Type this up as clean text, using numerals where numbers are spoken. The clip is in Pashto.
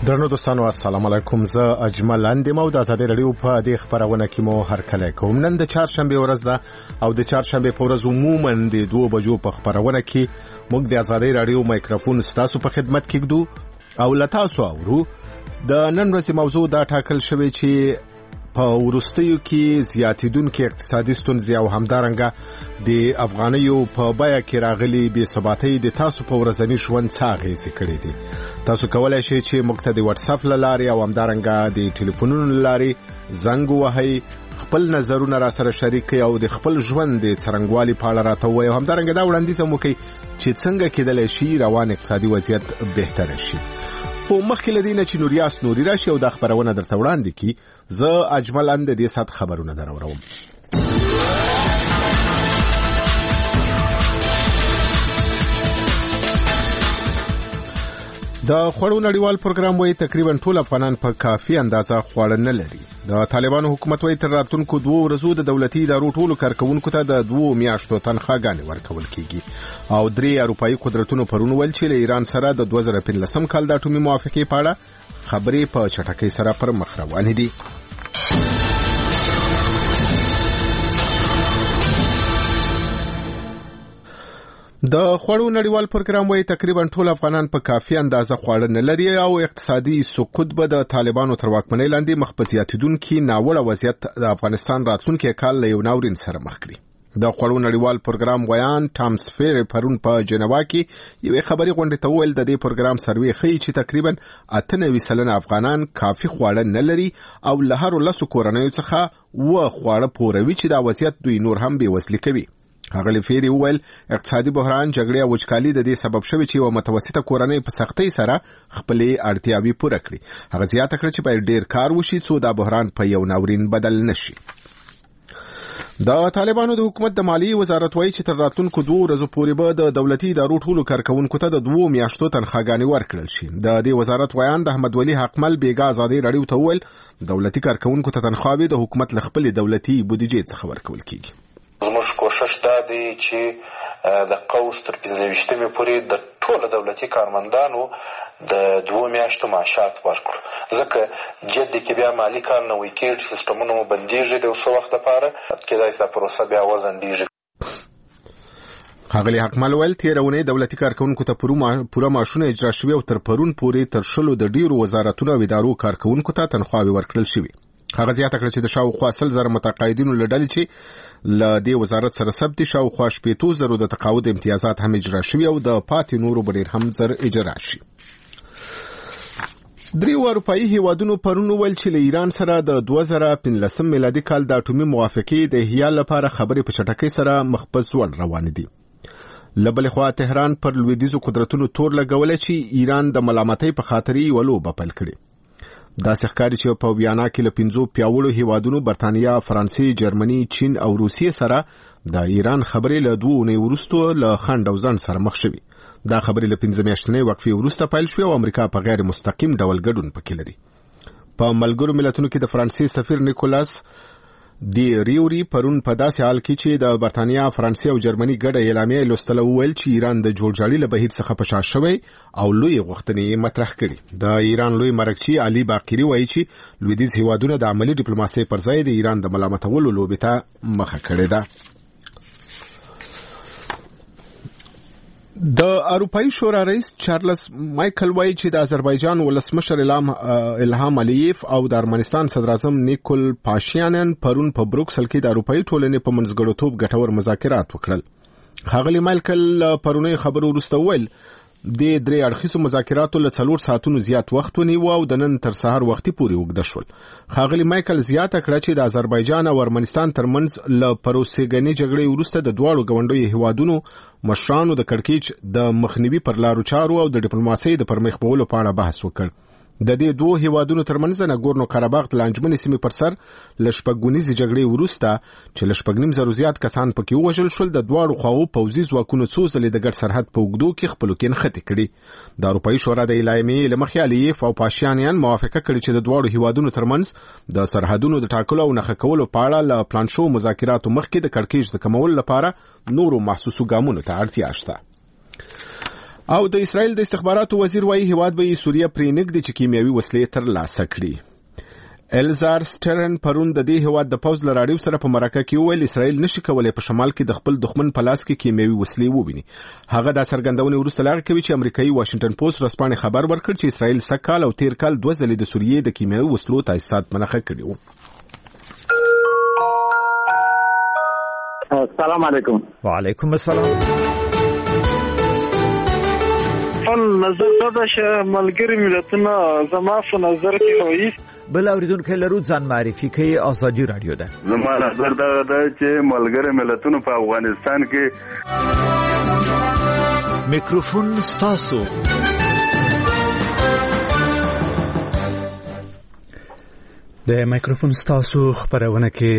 درنو دوستانو السلام علیکم. زه اجمل اندیم او د ازادي رادیو په دې خبرونه کې مو هرکلی کوم. نن د چهارشنبه ورځ ده او د چهارشنبه په ورځ عموما د 2 بجو په خبرونه کې موږ د ازادي رادیو مایکروفون ستاسو په خدمت کې ګدو او لتاسو اورو. د نن ورځې موضوع دا ټاکل شوی چې په ورستیو کې زیاتیدونکو اقتصادي ستونزې او همدارنګه د افغانیو په بیه کې راغلي بې ثباتۍ د تاسو په ورځني ژوند څه اغېزې کړې دي. تاسو کولای شئ چې موږ ته د واتس اپ لارې او همدارنګه د ټلیفونونو لارې زنګ ووهئ، خپل نظرونه را سره شریک کړئ او د خپل ژوند د څرنګوالي په اړه راته ووایئ او همدارنګه دا وړاندیز هم وکړئ چې څنګه کېدلی شي روان اقتصادي وضعیت بهتره شي. خو مخکې له دې نه چې نوریاس نوري راشي او دا خبرونه درته وړاندې کړي، زه اجمل اند د دې ساعت خبرونه دراوړم. د خوړو نړیوال پروګرام وایي تقریبا ټول افغانان په کافي اندازه خواړه نه لري. د طالبانو حکومت وایي تر راتلونکو 2 ورځو د دولتي ادارو ټولو کارکونکو ته د 2 میاشتو تنخواګانې ورکول کیږي او 3 اروپایي قدرتونو پرون ویل چې له ایران سره د 2015 کال د اټومي موافقې په اړه خبرې په چټکۍ سره پر مخ روانې دي. د خوړو نړیوال پروګرام وایي تقریبا ټول افغانان په کافي اندازه خواړه نه لري او اقتصادي سقوط به د طالبانو تر واکمنۍ لاندې مخ په زیاتیدونکي ناوړه وضعیت د افغانستان راتلونکي کال له یو ناورین سره مخ کړي. د خوړو نړیوال پروګرام ویان ټامس فیر پرون په جنیوا کې یوې خبري غونډې ته وویل د دې پروګرام سروې ښیي چې تقریبا 98% افغانان کافي خواړه نه لري او له هر 10 کورنیو څخه و خواړه پوروي چې دا وضعیت دوی نور هم بېوزلي کوي. هغه فیری ویل اقتصادي بحران، جګړې او وچکالي د دې سبب شوی چې یو متوسطه کورنۍ په سختۍ سره خپلې اړتیاوې پوره کړي. هغه زیاته کړه چې باید ډیر کار وشي څو دا بحران په یو ناورین بدل نشي. د طالبانو د حکومت د مالیې وزارت وایي چې تر راتلونکو 2 ورځو پورې به د دولتي ادارو ټولو کارکونکو ته د 2 میاشتو تنخواګانې ورکړل شي. د دې وزارت ویان د احمد ولی حقمل بیګا ازادي رادیو ته ویل دولتي کارکونکو ته تنخواوې د حکومت له خپلې دولتي بودیجې څخه ورکول کیږي. زموږ کوشش دا دی چې د قوس تر 15مې پورې د ټولو دولتي کارمندانو د 2 میاشتو معاشات ورکړو، ځکه جدي کې بیا مالي کال نوی کېږي، سیستمونه مو بندېږي د څه وخت لپاره، کېدای شي دا پروسه بیا وځنډېږي. ښاغلي حقمل ویل تېره اونۍ دولتي کارکونکو ته پوره معاشونه اجرا شوي او تر پرون پورې تر 10 د ډیرو وزارتونو او ادارو کارکونکو ته تنخواوې ورکړل شوي. هغه زیاته کړه چې د شاوخوا 10,000 متقاعدینو له ډلې چې له دې وزارت سره ثبت دي شاوخوا 80,000 د تقاعد امتیازات هم اجرا شوي او د پاتې نورو به ډېر هم زر اجرا شي. 3 اروپایي هیوادونو پرون ویل چې له ایران سره د 2015 میلادي کال د اټومي موافقې د احیا لپاره خبرې په چټکۍ سره مخ په ځوړ روانې دي. له بلې خوا تهران پر لویدیځو قدرتونو تور لګولی چې ایران د ملامتۍ په خاطر یې یوه لوبه پیل کړې. داسې ښکاري چې په ویانا کې له 5 پیاوړو هیوادونو برتانیا، فرانسې، جرمني، چین او روسیې سره د ایران خبرې له 2 اونۍ وروسته له خنډ او ځنډ سره مخ شوي. دا خبرې له 15 میاشتنۍ وقفې وروسته پیل شوې او امریکا په غیر مستقیم ډول ګډون پکې لري. په ملګرو ملتونو کې د فرانسې سفیر نیکولاس دی ریوري پرون په داسې حال کې چې د برتانیا، فرانسې او جرمني ګډه اعلامیه لوستله وویل چې ایران د جوړجاړي له بهیر څخه په شا شوی او لوی غوښتنې مطرح کړي. د ایران لوی مرکچی علي باقری وایي چې لویدیځ هیوادونه د عملی ډیپلوماسۍ پر ځای د ایران د ملامتولو لوبې ته مخه کړې ده. د اروپایي شورا رئیس چارلز مایکل وایي چې د آذربایجان ولسمشر الهام الیف او د ارمنستان صدر اعظم نیکول پاشینیان پرون په بروکسل کې د اروپایي ټولنې په منځګړیتوب ګټور مذاکرات وکړل. ښاغلي مایکل پرونی خبرو وروسته ویل د 3 اړخیزو مذاکراتو له 4 ساعتونو زیات وخت ونیو او د نن تر سهار وختي پورې اوږده شول. ښاغلي مایکل زیاته کړه چې د آذربایجان او ارمنستان ترمنځ له پروسیګنې جګړې وروسته د دواړو ګاونډیو هیوادونو مشرانو د کړکېچ د مخنیوي پر لارو چارو او د ډیپلوماسۍ د پرمخ بیولو په اړه بحث وکړ. د دې 2 هیوادونو ترمنځ د ناګورنو قرهباغ د لانجمنې سیمې پر سر له شپږګونیزې جګړې وروسته چې له 2.5 زیات کسان پکې ووژل شول، د دواړو خواو پوځي ځواکونو څو ځلې د ګډ سرحد په اوږدو کې خپلو کې نښتې کړي. د اروپایي شورا د اعلامیې له مخې الیف او پاشینیان موافقه کړې چې د دواړو هیوادونو ترمنځ د سرحدونو د ټاکلو او نښه کولو په اړه له پلان شوو مذاکراتو مخکې د کړکېچ د کمولو لپاره نورو محسوسو ګامونو ته اړتیا شته. او د اسرائیل د استخباراتو وزیر وايي هیواد به سوریه پرې نږدې چې کیمیاوي وسلې تر لاسه کړي. الزار سټرن پرون د دې هیواد د پوز لراډیو سره په مرکه کې وویل اسرائیل نشي کولای په شمال کې د خپل دښمن په لاس کې کیمیاوي وسلې وویني. هغه د څرګندونې وروسته لاغ کوي چې امریکایي واشنگټن پوسټ ورځپاڼې خبر ورکړ چې اسرائیل سکهال او تیر کال 2 ځلې د سوریې د کیمیاوي وسلو تاسیسات منخه کړي وو. السلام علیکم. وعلیکم السلام. نظر دا چې ملګری ملتونه زما په نظر کې وایي بل اوریدونکو لرو ځان معرفي کوي. ازادي رادیو ده. زما نظر دا چې ملګری ملتونه په افغانستان کې میکروفون ستاسو. د میکروفون ستاسو خبرونه کې